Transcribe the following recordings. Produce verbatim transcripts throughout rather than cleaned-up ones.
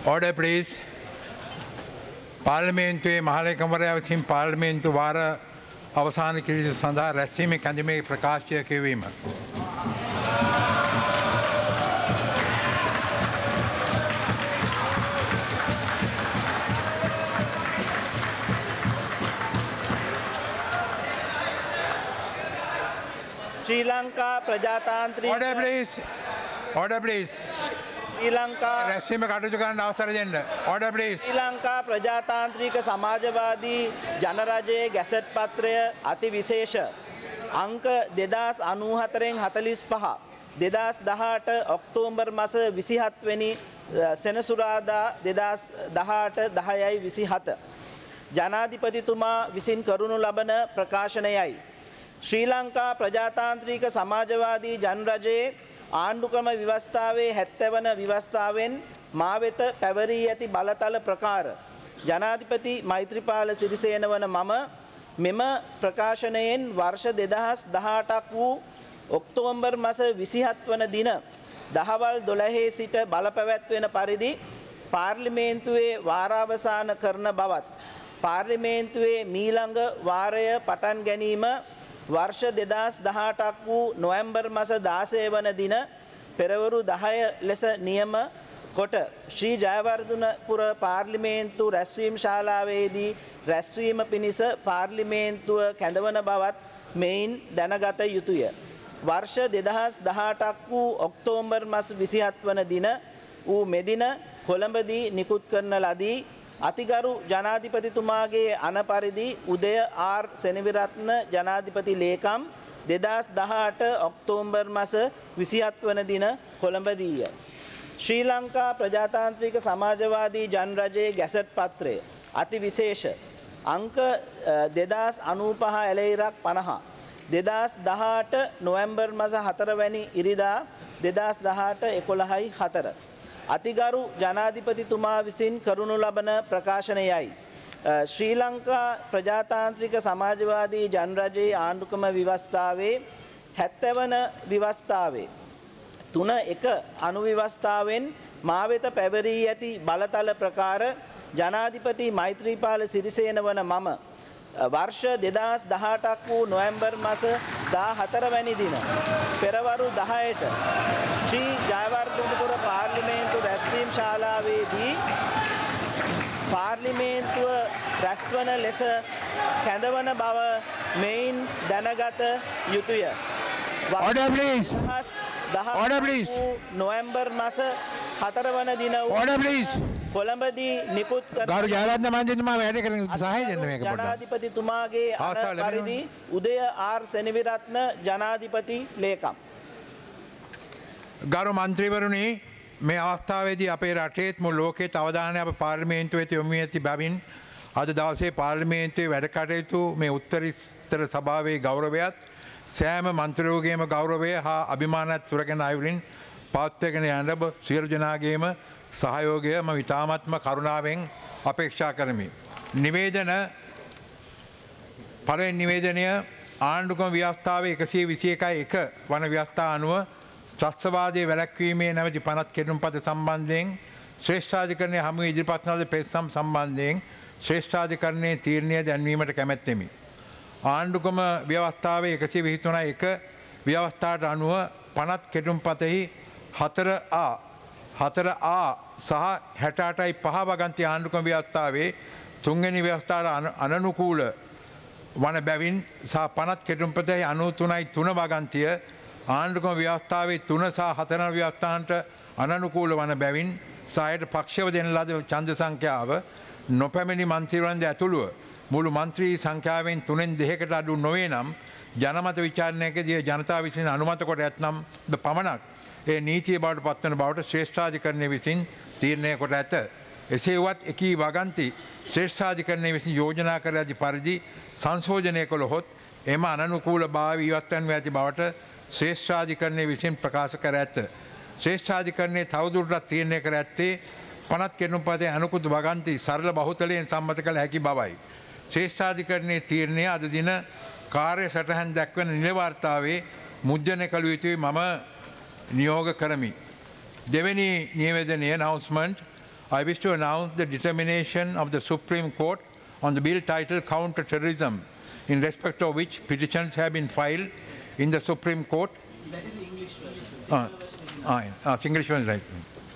Order please. පාර්ලිමේන්තුවේ මහලේකම්වරයා විසින් පාර්ලිමේන්තු වාර අවසාන කිරීම සඳහා රැස්වීමේ කැඳීමේ ප්‍රකාශය කියවීම. ශ්‍රී Lanka ප්‍රජාතාන්ත්‍රික Order please. Order please. Sri Lanka රැස්වීම කටයුතු කරන්න අවසර දෙන්න. Order please. ශ්‍රී ලංකා ප්‍රජාතාන්ත්‍රික සමාජවාදී ජනරජයේ ගැසට් පත්‍රය අති විශේෂ අංක දෙදාස් අනූහතරෙන් හතලිස් පහ දෙදාස් දහඅට ඔක්තෝබර් මස විසිහත් වෙනි සෙනසුරාදා දෙදාස් දහඅට දහයයි විසිහත ජනාධිපතිතුමා විසින් කරනු ලබන ප්‍රකාශනයයි. ශ්‍රී ලංකා ප්‍රජාතාන්ත්‍රික සමාජවාදී ජනරජයේ ආණ්ඩුක්‍රම ව්‍යවස්ථාවේ හැත්තෑ වන ව්‍යවස්ථාවෙන් මා වෙත පැවරී ඇති බලතල ප්‍රකාර ජනාධිපති මෛත්‍රීපාල සිරිසේන වන මම මෙම ප්‍රකාශනයෙන් වර්ෂ දෙදහස් දහඅටක් වූ ඔක්තෝබර් මස විසිහත් වන දින දහවල් දොළහේ සිට බලපැවැත්වෙන පරිදි පාර්ලිමේන්තුවේ වාරාවසාන කරන බවත් පාර්ලිමේන්තුවේ මීළඟ වාරය පටන් ගැනීම වර්ෂ දෙදහස් දහඅටක් වූ නොවැම්බර් මස දාසය වන දින පෙරවරු දහය ලෙස නියම කොට ශ්‍රී ජයවර්ධනපුර පාර්ලිමේන්තු රැස්වීම් ශාලාවේදී රැස්වීම පිණිස පාර්ලිමේන්තුව කැඳවන බවත් මෙයින් දැනගත යුතුය. වර්ෂ දෙදහස් දහඅටක් වූ ඔක්තෝබර් මස විසිහත් වන දින වූ මෙදින කොළඹදී නිකුත් කරන ලදී අතිගරු ජනාධිපතිතුමාගේ අන පරිදි උදය ආර් සෙනවිරත්න ජනාධිපති ලේකම් දෙදහස් දහඅට ඔක්තෝබර් මස විසිහත් වන දින කොළඹදීය. ශ්‍රී ලංකා ප්‍රජාතාන්ත්‍රික සමාජවාදී ජනරජයේ ගැසට් පත්‍රය අති විශේෂ අංක දෙදාස් අනූපහ ඇලෙයිරක් පනහ දෙදහස් දහඅට නොවැම්බර් මස හතරවැනි ඉරිදා දෙදහස් දහඅට එකොළහයි හතර අතිගරු ජනාධිපතිතුමා විසින් කරනු ලබන ප්‍රකාශනයයි. ශ්‍රී ලංකා ප්‍රජාතාන්ත්‍රික සමාජවාදී ජනරජයේ ආණ්ඩුක්‍රම ව්‍යවස්ථාවේ හැත්තෑ වන ව්‍යවස්ථාවේ තුන එක අනුව්‍යවස්ථාවෙන් මා වෙත පැවරී ඇති බලතල ප්‍රකාර ජනාධිපති මෛත්‍රීපාල සිරිසේන වන මම වර්ෂ දෙදහස් දහඅටක් වූ නොවැම්බර් මස දාහතර වැනි දින පෙරවරු දහයට ශ්‍රී ජයවර්ධනපුර පාර්ලිමේන්තු රැස්වීම් ශාලාවේදී පාර්ලිමේන්තුව රැස්වන ලෙස කැඳවන බව මෙයින් දැනගත යුතුය. Order please. Order please. November මස හතර වන දින Order please. කොළඹදී නිකුත් කර ගරු ජයරත්න මන්ත්‍රීතුමා වැඩ කරන සහාය දෙන්න මේක පොඩ්ඩක්. ජනාධිපතිතුමාගේ අන පරිදි උදය ආර් සෙනවිරත්න ජනාධිපති ලේකම්. ගරු මන්ත්‍රීවරුනි මේ අවස්ථාවේදී අපේ රටේත් මුළු ලෝකෙත් අවධානය අප පාර්ලිමේන්තුවේ යොමු ඇති බැවින් අද දවසේ පාර්ලිමේන්තුවේ වැඩ කටයුතු මේ උත්තරීතර සභාවේ ගෞරවයත් සෑම මන්ත්‍රීවරුගේම ගෞරවය හා අභිමානත් සුරගෙන අයුරින් පවත්වාගෙන යන්න සියලු දෙනාගේම සහයෝගය මම ඉතාමත්ම කරුණාවෙන් අපේක්ෂා කරමි. නිවේදන පළවෙනි නිවේදනය ආණ්ඩුක්‍රම ව්‍යවස්ථාවේ එකසිය විසි එකයි එක වන ව්‍යවස්ථා අනුව ත්‍රස්තවාදයේ වැළැක්වීමේ නැවති පනත් කෙටුම්පත සම්බන්ධයෙන් ශ්‍රේෂ්ඨාධිකරණය හමුවේ ඉදිරිපත් කළ පෙත්සම් සම්බන්ධයෙන් ශ්‍රේෂ්ඨාධිකරණයේ තීරණය දැන්වීමට කැමැත්තෙමි. ආණ්ඩුක්‍රම ව්‍යවස්ථාවේ එකසිය විසිතුන එක ව්‍යවස්ථාවට අනුව පනත් කෙටුම්පතෙහි හතර ආ හතර ආ සහ හැට අටයි පහ වගන්ති ආණ්ඩුක්‍රම ව්‍යවස්ථාවේ තුන්වෙනි ව්‍යවස්ථාවට අනනුකූල වන බැවින් සහ පනත් කෙටුම්පතෙහි අනූතුනයි තුන වගන්තිය ආණ්ඩුක්‍රම ව්‍යවස්ථාවේ තුන සහ හතර ව්‍යවස්ථාන්ට අනනුකූල වන බැවින් සහයට පක්ෂව දෙන ලද ඡන්ද සංඛ්‍යාව නොපැමිණි මන්ත්‍රීවරුන්ද ඇතුළුව මුළු මන්ත්‍රී සංඛ්‍යාවෙන් තුනෙන් දෙකකට අඩු නොවේ නම් ජනමත විචාරණයකදී ජනතාව විසින් අනුමත කොට ඇතනම් ද පමණක් ඒ නීතිය බවට පත්වන බවට ශ්‍රේෂ්ඨාධිකරණය විසින් තීරණය කොට ඇත. එසේ වුවත් එකී වගන්ති ශ්‍රේෂ්ඨාධිකරණය විසින් යෝජනා කර ඇති පරිදි සංශෝධනය කළහොත් එම අනනුකූල භාවය ඉවත් වනු ඇති බවට ශ්‍රේෂ්ඨාධිකරණය විසින් ප්‍රකාශ කර ඇත. ශ්‍රේෂ්ඨාධිකරණයේ තවදුරටත් තීරණය කර ඇත්තේ පනත් කෙටුම්පතේ අනුකූල වගන්ති සරල බහුතලයෙන් සම්මත කළ හැකි බවයි. ශ්‍රේෂ්ඨාධිකරණයේ තීරණය අද දින කාර්ය සටහන් දක්වන නිල වාර්තාවේ මුද්‍රණය කළ යුතුයි මම නියෝග කරමි. දෙවැනි නිවේදනය announcement I wish to announce the determination of the Supreme Court on the bill titled Counter-Terrorism, in respect of which petitions have been filed in the Supreme Court. That is the English version. Uh, uh, uh, English one is right.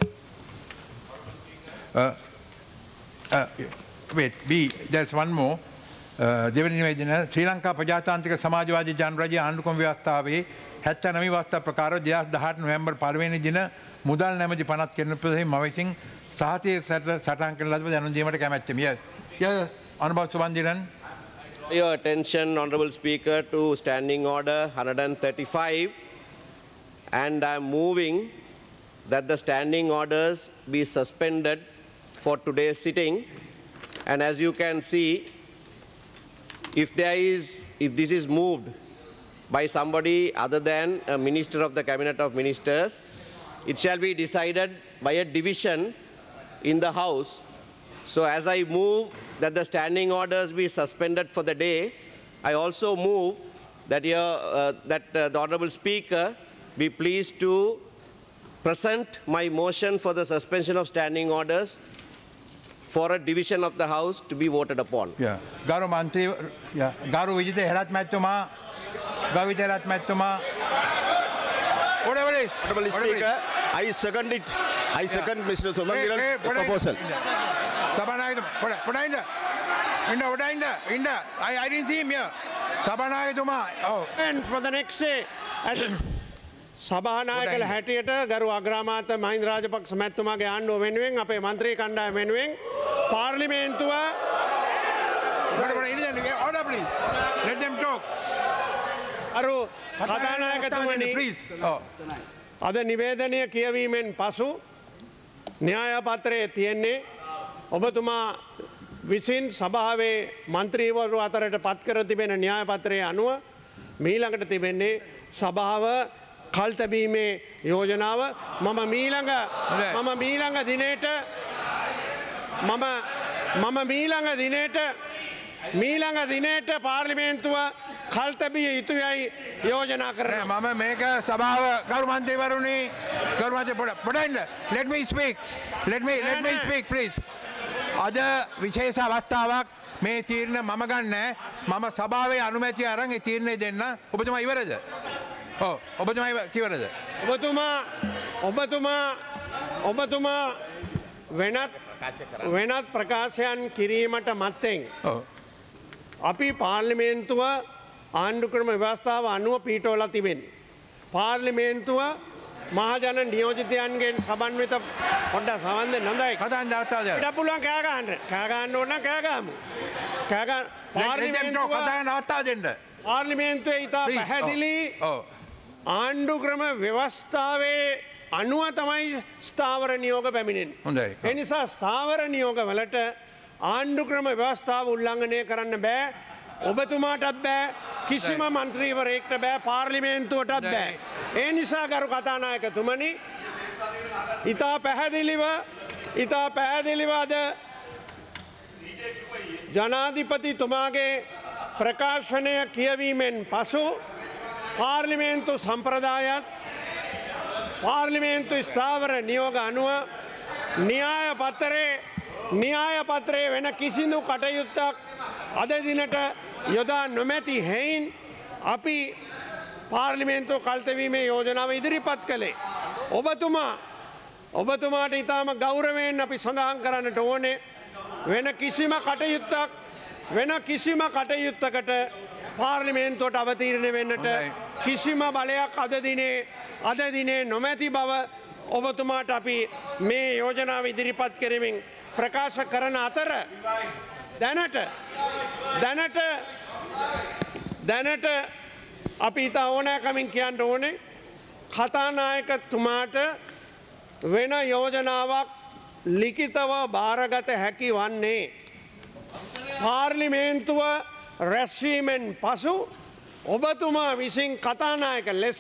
Uh, uh, wait, B, there's one more. දෙවැනි නිවේදන ශ්‍රී ලංකා ප්‍රජාතාන්ත්‍රික සමාජවාදී ජනරජයේ ආණ්ඩුක්‍රම ව්‍යවස්ථාවේ හැත්තෑ නවය ව්‍යවස්ථා ප්‍රකාර දෙදහස් දහඅට නොවැම්බර් පළවෙනි දින මුදල් නැමැති පනත් කෙරෙන ප්‍රදේශයේ මම විසින් සහතිය සටහන් කරන ලද දැනුම් දීමට කැමැත්තෙමි. Yes. Yes. Honorable Subandhiran. Your attention, Honorable Speaker, to Standing Order one thirty-five, and I am moving that the standing orders be suspended for today's sitting. And as you can see, if there is, if this is moved by somebody other than a Minister of the Cabinet of Ministers, it shall be decided by a division in the House. So as I move that the standing orders be suspended for the day, I also move that, your, uh, that uh, the Honourable Speaker be pleased to present my motion for the suspension of standing orders for a division of the House to be voted upon. Yeah. Garu Mantri, yeah. Garu Vijite Herat Matuma, Garu Herat Matuma. Whatever it is. Honourable Speaker, I second it. I second yeah. Mister Subandhiran's proposal. Sabanayam, put in the, in the, in the, in the, I, I didn't see him here. Sabanayatuma. Oh. And for the next day, සභානායකල හැටියට ගරු අග්‍රාමාත්‍ය මහින්ද රාජපක්ෂ මැතිතුමාගේ ආණ්ඩුව වෙනුවෙන් අපේ මන්ත්‍රී කණ්ඩායම වෙනුවෙන් පාර්ලිමේන්තුව order please. Let them talk. අරු කතානායකතුමනි අද නිවේදනය කියවීමෙන් පසු න්‍යාය පත්‍රයේ තියෙන්නේ ඔබතුමා විසින් සභාවේ මන්ත්‍රීවරු අතරට පත් කර තිබෙන න්‍යාය පත්‍රයේ අනුව මීළඟට තිබෙන්නේ සභාව කල්තැබීමේ යෝජනාව මම මීළඟ මම මීළඟ දිනේට මම මම මීළඟ දිනේට මීළඟ දිනේට පාර්ලිමේන්තුව කල්තැබිය යුතුයයි යෝජනා කරනවා. මම මේක සභාව ගරු මන්ත්‍රීවරුනි ගරු මන්ත්‍රී පොඩ්ඩක් let me speak let me let me speak please. අද විශේෂ අවස්ථාවක් මේ තීරණ මම ගන්න මම සභාවේ අනුමැතිය අරන් ඒ තීරණය දෙන්න. ඔබතුමා ඉවරද? ඔව් ඔබතුමා කිවරද? ඔබතුමා ඔබතුමා ඔබතුමා වෙනත් වෙනත් ප්‍රකාශයන් කිරීමට මත්තෙන් ඔව් අපි පාර්ලිමේන්තුව ආණ්ඩුක්‍රම ව්‍යවස්ථාව අනුව පීඨවලා තිබෙන්නේ. පාර්ලිමේන්තුව මහජන නියෝජිතයන්ගෙන් සමන්විත පොඩ්ඩක් සමන් දෙන්න හොඳයි. කතාන් දාස්තාවද? ඉඩ පුළුවන් කෑ ගන්න. කෑ ගන්න ඕන නම් කෑ ගමු. කෑ ගන්න පාර්ලිමේන්තුව කතාන් අවස්ථාව දෙන්න. පාර්ලිමේන්තුවේ ඉතා පැහැදිලි ආණ්ඩුක්‍රම ව්‍යවස්ථාවේ අනුව තමයි ස්ථාවර නියෝග පැමිණෙන්නේ. හොඳයි. ඒ නිසා ස්ථාවර නියෝග වලට ආණ්ඩුක්‍රම ව්‍යවස්ථාව උල්ලංඝනය කරන්න බෑ. ඔබතුමාටත් බෑ කිසිම මන්ත්‍රීවරයෙක්ට බෑ පාර්ලිමේන්තුවටත් බෑ. ඒ නිසා ගරු කතානායකතුමනි ඉතා පැහැදිලිව ඉතා පැහැදිලිව අද ජනාධිපතිතුමාගේ ප්‍රකාශනය කියවීමෙන් පසු පාර්ලිමේන්තු සම්ප්‍රදායත් පාර්ලිමේන්තු ස්ථාවර නියෝග අනුව න්‍යාය පත්‍රයේ න්‍යාය පත්‍රයේ වෙන කිසිදු කටයුත්තක් අද දිනට යොදා නොමැති හේයින් අපි පාර්ලිමේන්තුව කල්තැවීමේ යෝජනාව ඉදිරිපත් කළේ. ඔබතුමා ඔබතුමාට ඉතාම ගෞරවයෙන් අපි සඳහන් කරන්නට ඕනේ වෙන කිසිම කටයුත්තක් වෙන කිසිම කටයුත්තකට පාර්ලිමේන්තුවට අවතීර්ණ වෙන්නට කිසිම බලයක් අද දිනේ අද දිනේ නොමැති බව ඔබතුමාට අපි මේ යෝජනාව ඉදිරිපත් කරමින් ප්‍රකාශ කරන අතර දැනට දැනට දැනට අපි ඉතා ඕනෑකමින් කියන්න ඕනේ කතානායකතුමාට වෙන යෝජනාවක් ලිඛිතව භාරගත හැකි වන්නේ පාර්ලිමේන්තුව රැස්වීමෙන් පසු ඔබතුමා විසින් කතානායක ලෙස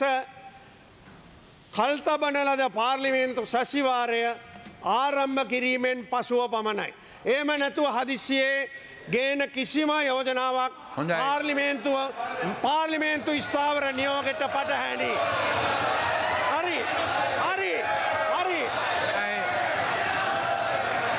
කල්තබන ලද පාර්ලිමේන්තු සැසිවාරය ආරම්භ කිරීමෙන් පසුව පමණයි. එහෙම නැතුව හදිස්සියේ ගේන කිසිම යෝජනාවක් පාර්ලිමේන්තුව පාර්ලිමේන්තු ස්ථාවර නියෝගයට පටහැනි. හරි හරි හරි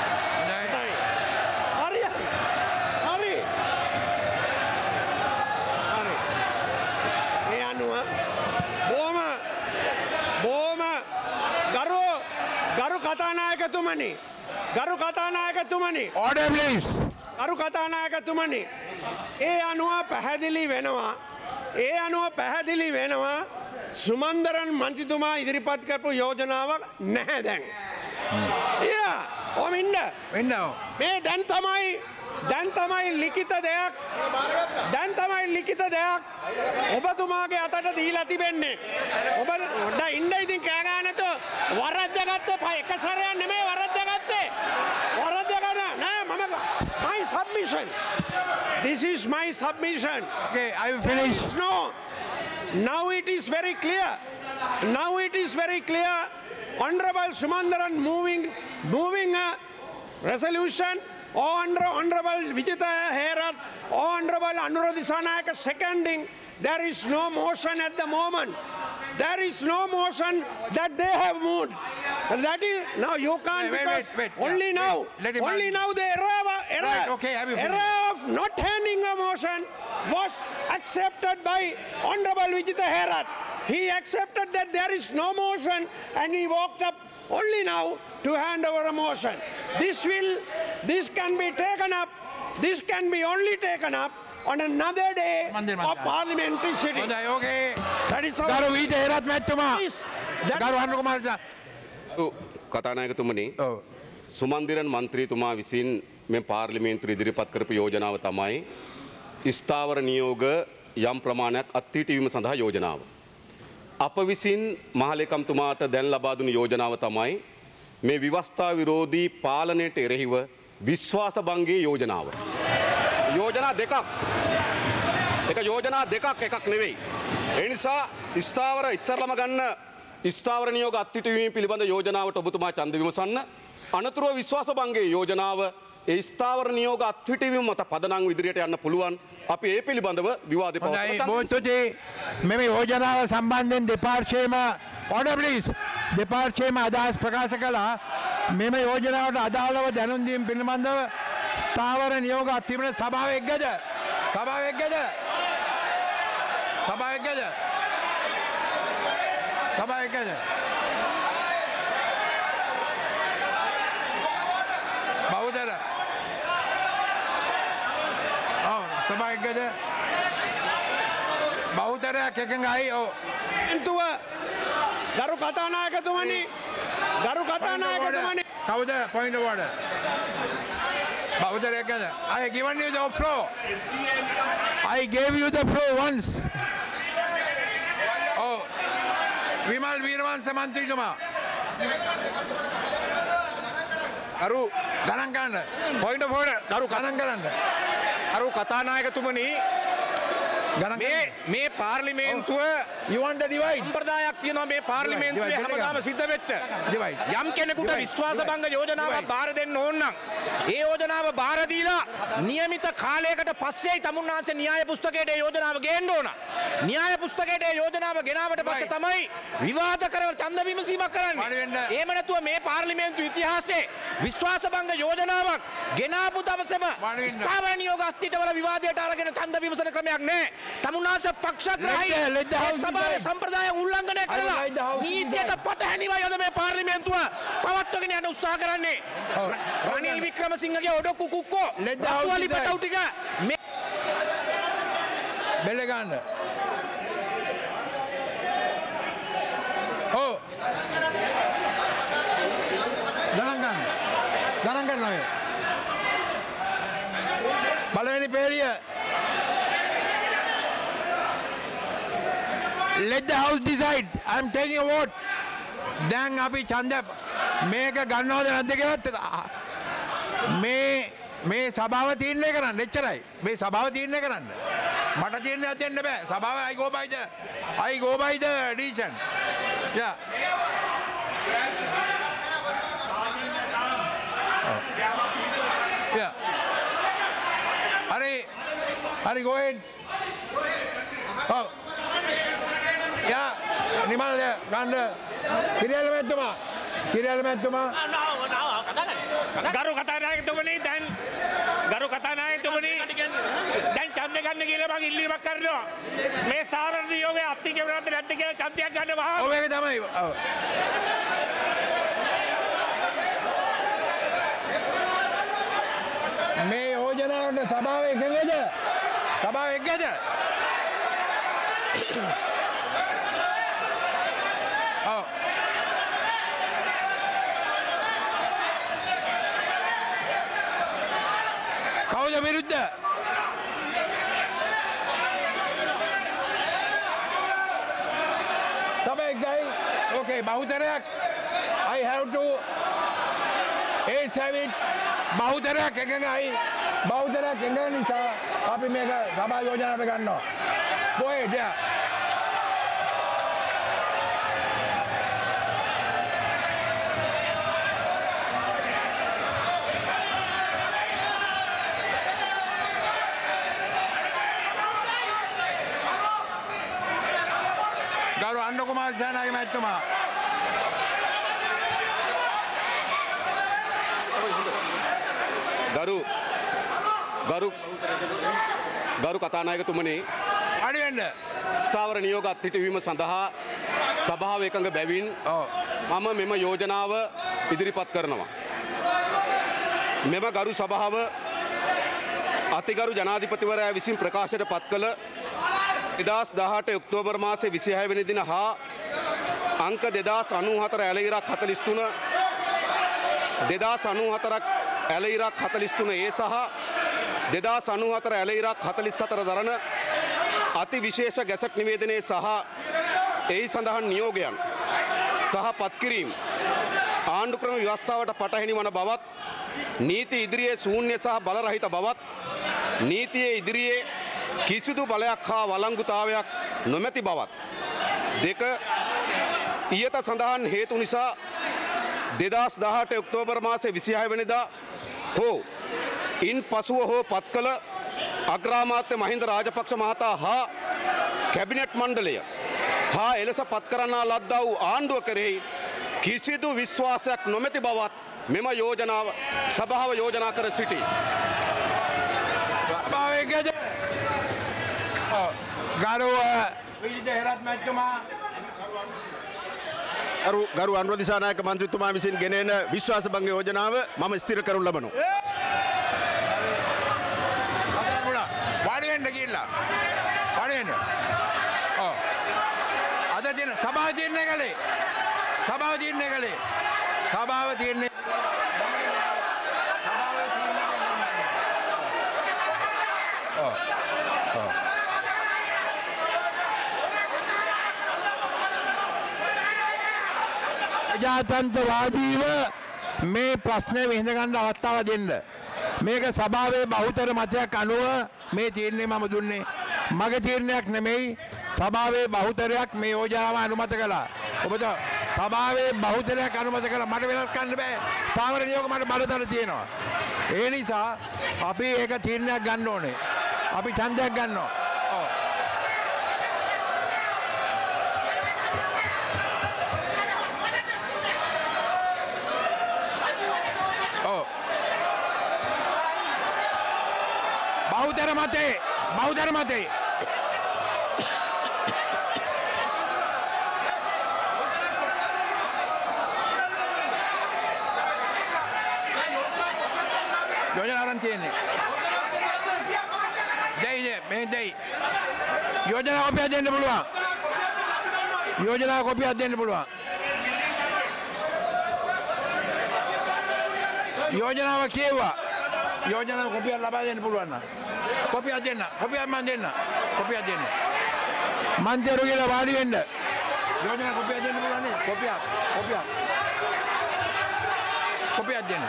කතානායකතුමනි ගරු කතානායකතුමනි Order please. ගරු කතානායකතුමනි ඒ අනුව පැහැදිලි වෙනවා ඒ අනුව පැහැදිලි වෙනවා සුමන්දරන් මන්ත්‍රීතුමා ඉදිරිපත් කරපු යෝජනාවක් නැහැ දැන්. එයා ඔම ඉන්න. ඉන්න. මේ දැන් තමයි දැන් තමයි ලිඛිත දෙයක් දැන් තමයි ලිඛිත දෙයක් ඔබතුමාගේ අතට දීලා තිබෙන්නේ. ඔබ ඩ ඉන්න ඉතින් කෑ ගන්න නැතුව වරද්දගත්තේ එක සැරයක් නෙමෙයි වරද්දගත්තේ. වරද්දගන්න නෑ මම my submission. This is my submission. Okay, I will finish. No. Now it is very clear. Now it is very clear. Honorable Sumandaran moving moving a resolution. Honor, Honorable Vijita Herath, Honorable Anura Disanayaka seconding. There is no motion at the moment. There is no motion that they have moved. And that is now you can't Wait, wait, because wait, wait, only yeah, now wait, let him only answer. now the error, error, Right, okay, I will error of not handing a motion was accepted by Honorable Vijita Herath. He accepted that there is no motion and he walked up only now to hand over a motion. This will, this can be taken up, this can be only taken up on another day Mandir, of Mandir. parliamentary sitting. හොඳයි ඕකේ. That is our... ගරු වීජ හේරත් මැතිතුමා. Please, that- ගරු අනුර කුමාරජා. කතානායකතුමනි ඔව්. සුමන්දිරන් මන්ත්‍රීතුමා විසින් මෙ පාර්ලිමේන්තු ඉදිරිපත් කරපු යෝජනාව තමයි ස්ථාවර නියෝග යම් ප්‍රමාණයක් අත්හිටවීම සඳහා යෝජනාව. අප විසින් මහලේකම්තුමාට දැන් ලබා දුණු යෝජනාව තමයි මේ විවස්ථා විරෝධී පාලනයට එරෙහිව විශ්වාස භංගයේ යෝජනාව. යෝජනා දෙකක්. එක යෝජනා දෙකක් එකක් නෙවෙයි. ඒ නිසා ස්ථාවර ඉස්සරලම ගන්න ස්ථාවර නියෝග අත්හිටවීම පිළිබඳ යෝජනාවට ඔබතුමා ඡන්ද විමසන්න. අනතුරුව විශ්වාස භංගයේ යෝජනාව ඒ ස්ථාවර නියෝග අත්හිටවීම මත පදනම් ඉදිරියට යන්න පුළුවන්. අපි ඒ පිළිබඳව විවාදේ හොඳයි පවත්වමු. බොහොතුති මෙම යෝජනාව සම්බන්ධයෙන් දෙපාර්ශ්වයේම order please. දෙපාර්ශ්වයේම අදහස් ප්‍රකාශ කළා මෙම යෝජනාවට අදාළව දැනුම් දීම පිළිබඳව ස්ථාවර නියෝග අත්හිටවීම සභාව එක්කද? සභාව එක්කද? සභාව එක්කද? සභාව එක්කද? බෞද්ධර ඔව් සභාව එක්කද? බෞද්ධරයක් එකඟයි ඔව් එන්තුව ගරු කතානායකතුමනි ගරු කතානායකතුමනි කවුද point of order? බෞද්ධරයක් එකද? I given you the floor. I gave you the floor once. ඔව් විමල් වීරවංශ මන්ත්‍රීතුමා අරු ගණන් ගන්න. පොයින්ට් ඔෆ් ඕඩර් ගරු ගණන් කරන්න. අරු කතානායකතුමනි ගණන් මේ කරන්න. මේ පාර්ලිමේන්තුව You want the divide? සම්ප්‍රදායක් තියෙනවා මේ පාර්ලිමේන්තුවේ divide, divide, හැමදාම සිද්ධ වෙච්ච divide. යම් කෙනෙකුට divide, විශ්වාස භංග divide, යෝජනාවක් divide. බාර දෙන්න ඕන නම් ඒ යෝජනාව බාර දීලා નિયમિત කාලයකට පස්සේයි තමුන්නාන්සේ න්‍යාය පුස්තකයට ඒ යෝජනාව ගේන්න ඕන. න්‍යාය පුස්තකයට ඒ යෝජනාව ගෙනාවට පස්සේ තමයි විවාද කරවල ඡන්ද විමසීමක් වාඩි කරන්නේ. වෙන්න. එහෙම නැතුව මේ පාර්ලිමේන්තු ඉතිහාසයේ විශ්වාස භංග යෝජනාවක් ගෙනාපු දවසේම වාඩි වෙන්න. ස්ථාවර නියෝග අත්හිටවල විවාදයට අරගෙන ඡන්ද විමසන ක්‍රමයක් නැහැ. තමුන්නාන්සේ පක්ෂග්‍රාහී Let the- let the A house සභාවේ decide. සම්ප්‍රදාය උල්ලංඝනය කරලා like the house නීතියට පටහැනිවයි අද මේ පාර්ලිමේන්තුව පවත්වගෙන යන්න උත්සාහ කරන්නේ. Ranil වික්‍රමසිංහගේ ඔඩොක්කු කුක්කෝ Let the house රතුවලි decide. පැටව් ටික මේ බෙල්ල ගන්න. ඔව් ගණන් ගන්න. ගණන් ගන්න ඔය. බලවෙනි පේරිය. Let the house decide. I'm taking a vote. දැන් අපි ඡන්ද මේක ගන්නවද නැද්ද කියලා මේ මේ සභාව තීරණය කරන්න. එච්චරයි. මේ සභාව තීරණය කරන්න. මට තීරණයක් දෙන්න බෑ. සභාව I go by the I go by the decision. Yeah. Yeah. Hari, Hari, go ahead. Oh. Yeah, Nimal ගන්න. කිරියල් මැතිතුමා. කිරියල් මැතිතුමා. ගරු කතානායකතුමනි දැන් ගරු කතානායකතුමනි දැන් ඡන්ද ගන්න කියලා මම ඉල්ලීමක් කරනවා. මේ ස්ථාවර නියෝගයේ අත්හිටුවනවද නැද්ද කියලා ඡන්දයක් ගන්න වහා. ඔව් ඒක තමයි. ඔව්. යෝජනාවට සභාව එකඟද? සභාව එකඟද? ඔව්. කවුද විරුද්ධ? සභාව එකයි. Okay, බහුතරයක්. I have to Ace have it. බහුතරයක් එකඟයි. බහුතරයක් එකඟ නිසා අපි මේක සභා යෝජනාවට ගන්නවා. Go ahead. Yeah. ගරු අන්න කුමාර ජනනායක මහත්මයා ගරු ගරු ගරු කතානායකතුමනි අඩි වෙන්න ස්ථාවර නියෝග අත්හිටවීම සඳහා සභාව එකඟ බැවින් මම මෙම යෝජනාව ඉදිරිපත් කරනවා. මෙම ගරු සභාව අතිගරු ජනාධිපතිවරයා විසින් ප්‍රකාශයට පත් කළ දෙදහස් දහඅට ඔක්තෝබර් මාසේ විසිහය වෙනි දින හා අංක දෙදහස් අනූහතර ඇලයිරක් හතළිස් තුන දෙදහස් අනූහතරක් ඇලයිරක් හතළිස් තුන ඒ සහ දෙදහස් අනූහතර ඇලයිරක් හතළිස් හතර දරන අති විශේෂ ගැසට් නිවේදනයේ සහ එහි සඳහන් නියෝගයන් සහ පත්කිරීම් ආණ්ඩුක්‍රම ව්‍යවස්ථාවට පටහැනි වන බවත් නීති ඉදිරියේ ශූන්‍ය සහ බලරහිත බවත් නීතියේ ඉදිරියේ කිසිදු බලයක් හා වළංගුතාවයක් නොමැති බවත් දෙක ඊයත සඳහන් හේතු නිසා දෙදහස් දහඅට ඔක්තෝබර් මාසේ විසිහය වෙනිදා හෝ ඉන් පසුව හෝ පත් කළ අග්‍රාමාත්‍ය මහින්ද රාජපක්ෂ මහතා හා කැබිනට් මණ්ඩලය හා එලෙස පත් කරන්නා ලද්දා වූ ආණ්ඩුව කෙරෙහි කිසිදු විශ්වාසයක් නොමැති බවත් මෙම යෝජනාව සභාව යෝජනා කර සිටී. ගරු විජිත හේරත් මැතිතුමා ගරු ගරු අනුර දිසානායක මන්ත්‍රීතුමා විසින් ගෙනෙන විශ්වාස භංග යෝජනාව මම ස්ථිර කරනු ලබනවා. වාඩි වෙන්න ගිහිල්ලා. වාඩි වෙන්න. ඔව්. අද දින සභාව තීරණය කළේ. සභාව තීරණය කළේ. සභාව තීරණය ජාතන්ත්‍රවාදීව මේ ප්‍රශ්නය විසඳගන්න අවස්ථාව දෙන්න. මේක සභාවේ බහුතර මතයක් අනුව මේ තීරණය මම දුන්නේ. මගේ තීරණයක් නෙමෙයි. සභාවේ බහුතරයක් මේ යෝජනාව අනුමත කළා. ඔබට සභාවේ බහුතරයක් අනුමත කළා. මට වෙනස් කරන්න බෑ. පාවර නියෝග මට බලතල තියෙනවා. ඒ නිසා අපි ඒක තීරණයක් ගන්න ඕනේ. අපි ඡන්දයක් ගන්නවා. බෞද්ධ මතේ බෞද්ධ මතේ යෝජනාවන් තියෙන්නේ දෙයි දෙයි මේ දෙයි යෝජනා කොපියක් දෙන්න පුළුවන් යෝජනා කොපියක් දෙන්න පුළුවන් යෝජනාව කියුවා යෝජනාව කොපියක් ලබා දෙන්න පුළුවන් නම් කොපියක් දෙන්න කොපියක් මන් දෙන්න කොපියක් දෙන්න මන්තරු කියලා වාඩි වෙන්න යෝජනා කොපියක් දෙන්න පුළුවන් නේ කොපියක් කොපියක් කොපියක් දෙන්න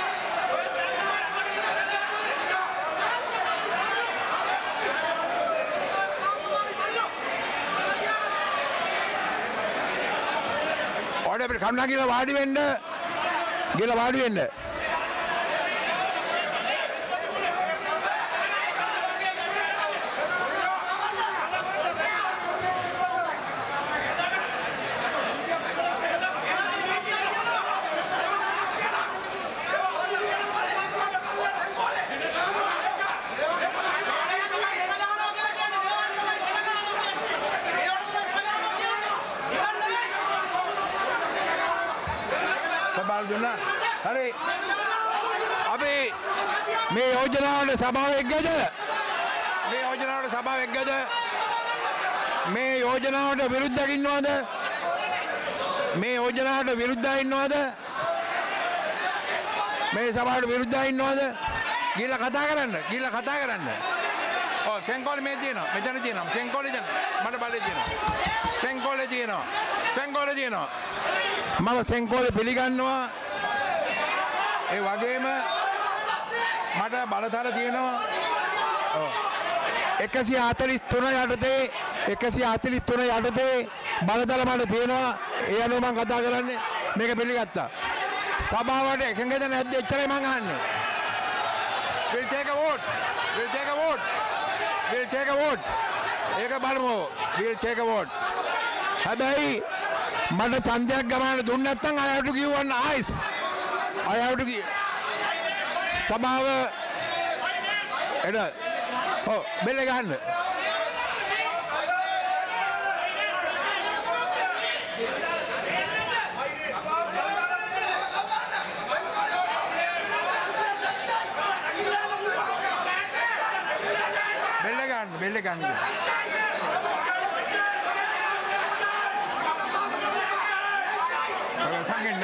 ඔඩ අපිට කරුණා කියලා වාඩි වෙන්න කියලා වාඩි වෙන්න හරි අපි මේ යෝජනාවට සභාව එක්කද? මේ යෝජනාවට සභාව එක්කද? මේ යෝජනාවට විරුද්ධව ඉන්නවද? මේ යෝජනාවට විරුද්ධව ඉන්නවද? මේ සභාවට විරුද්ධව ඉන්නවද? ගිහලා කතා කරන්න. ගිහලා කතා කරන්න. ඔව් සෙන්කෝලේ මේ තියෙනවා. මෙතන තියෙනවා. සෙන්කෝලේ දෙන්න. මට බලේ තියෙනවා. සෙන්කෝලේ තියෙනවා. සෙන්කෝලේ තියෙනවා. මම සෙන්කෝලේ පිළිගන්නවා. ඒ වගේම මට බලතල තියෙනවා. ඔව් එකසිය හතළිස් තුන යටතේ එකසිය හතළිස් තුන යටතේ බලතල මට තියෙනවා. ඒ අනුව මම කතා කරන්නේ. මේක පිළිගත්තා. සභාවට එකඟද නැද්ද එච්චරයි මම අහන්නේ. We'll take a vote. We'll take a vote. We'll take a vote. ඒක බලමු. We'll take a vote. හැබැයි මට ඡන්දයක් ගමන දුන්න නැත්නම් I have to give one ice. I have to give. සභාව එද ඔව් බෙල්ල ගහන්න. බෙල්ල ගන්න බෙල්ල ගන්න. ඔය සංගෙන්න.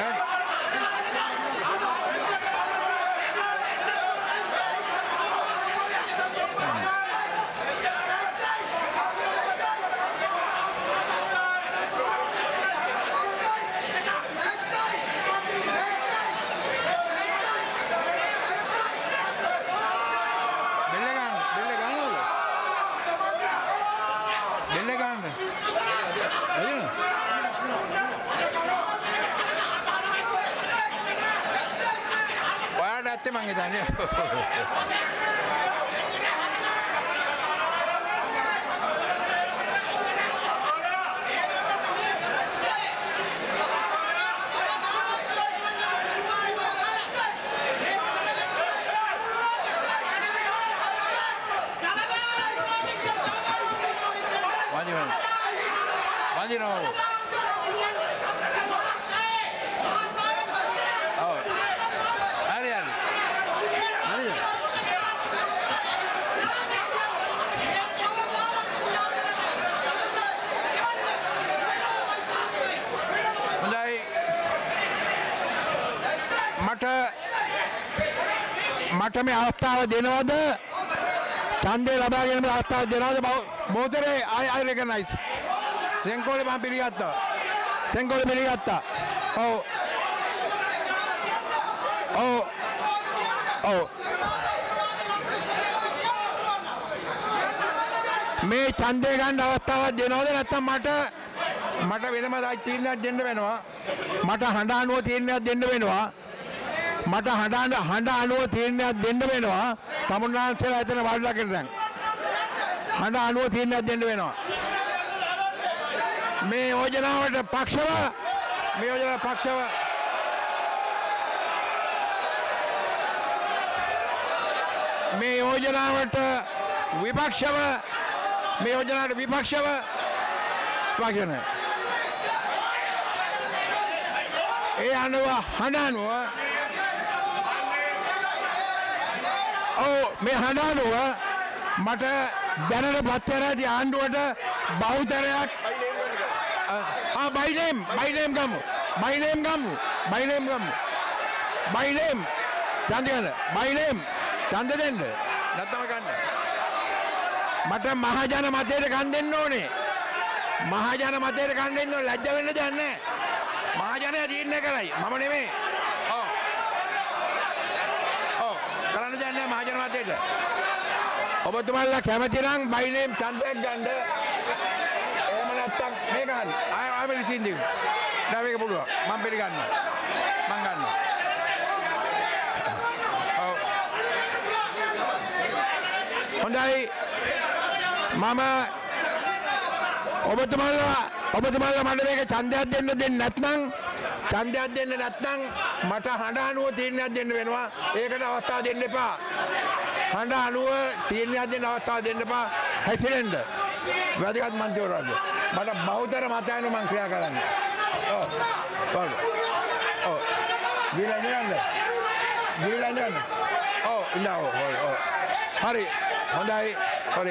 Te mangitannya. Maju, maju no. Oh, hari hari. මට මට මේ අවස්ථාව දෙනවද? ඡන්දේ ලබා ගැනීමේ අවස්ථාව දෙනවද? මොහොතේ I I recognize. සෙන්කෝලේ මම පිළිගත්තා. සෙන්කෝලේ පිළිගත්තා. ඔව්. ඔව්. ඔව්. මේ ඡන්දේ ගන්න අවස්ථාවක් දෙනවද නැත්නම් මට මට වෙනම තීරණයක් දෙන්න වෙනවා. මට හඬ අනුව තීරණයක් දෙන්න වෙනවා. මට හඬ හඬ අනුව තීරණයක් දෙන්න වෙනවා. තමුන්නාන්සලා එතන වාඩිලා ඉන්න. හඬ අනුව තීරණයක් දෙන්න වෙනවා. මේ යෝජනාවට පක්ෂව මේ යෝජනාව පක්ෂව මේ යෝජනාවට විපක්ෂව මේ යෝජනාවට විපක්ෂව පක්ෂන ඒ අනුව හඬ අනුව ඔව් මේ හඬ අනුව මට දැනට පත්තරදී ආණ්ඩුවට බහුතරයක් ආ by name by name ගමු by name ගමු by name ගමු by name ඡන්ද ගන්න by name ඡන්ද දෙන්න නැත්නම් ගන්න මට මහජන මතයට ගන්න දෙන්න ඕනේ මහජන මතයට ගන්න දෙන්න ඕනේ ලැජ්ජ වෙන්න දෙයක් නැහැ මහජනයා තීරණය කරයි මම නෙමෙයි ඔව් ඔව් කරන්න දෙයක් නැහැ මහජන මතයට ඔබතුමාලා කැමති නම් by name ඡන්දයක් ගන්න එහෙම නැත්නම් මේක හරි ආය ආය මෙලිසින්දි දැන් මේක පුළුවන් මම පිළිගන්නවා මම ගන්නවා ඔව් හොඳයි මම ඔබතුමාලා ඔබතුමාලා මට මේක ඡන්දයක් දෙන්න දෙන්නේ නැත්නම් ඡන්දයක් දෙන්න නැත්නම් මට හඬ අනුව තීරණයක් දෙන්න වෙනවා ඒකට අවස්ථාව දෙන්න එපා හඬ අනුව තීරණයක් දෙන්න අවස්ථාව දෙන්න එපා හැසිරෙන්න වැදගත් මන්ත්‍රීවරුන්ට මට බහුතර මතයන් මම ක්‍රියා කරන්නේ ඔව් ඔව් ඔව් ගිහලා ඉඳගන්න ගිහලා ඉඳගන්න ඔව් ඉන්න ඔව් ඔව් හරි හොඳයි හරි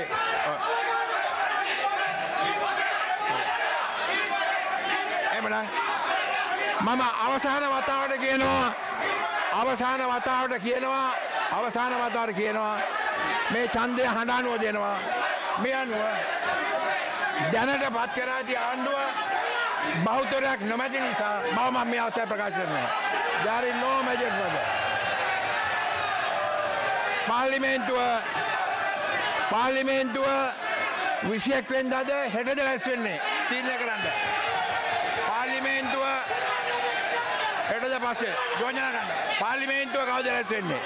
එමනම් මම අවසාන වතාවට කියනවා අවසාන වතාවට කියනවා අවසාන වතාවට කියනවා මේ ඡන්දය හඬානුව දෙනවා මේ අනුව දැනට පත් කරා ඇති ආණ්ඩුව බහුතරයක් නොමැති නිසා මම මම මේ අවස්ථාවේ ප්‍රකාශ කරනවා there is no major problem පාර්ලිමේන්තුව පාර්ලිමේන්තුව විසියෙක් වෙනිදාද හෙටද රැස් වෙන්නේ තීරණය කරන්න පාර්ලිමේන්තුව හෙටද පස්සේ යෝජනා කරන්න පාර්ලිමේන්තුව කවුද රැස් වෙන්නේ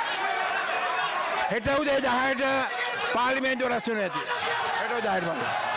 හෙට උදේ දහයට පාර්ලිමේන්තුව රැස් වෙනවා ඇති හෙට උදේ දහයට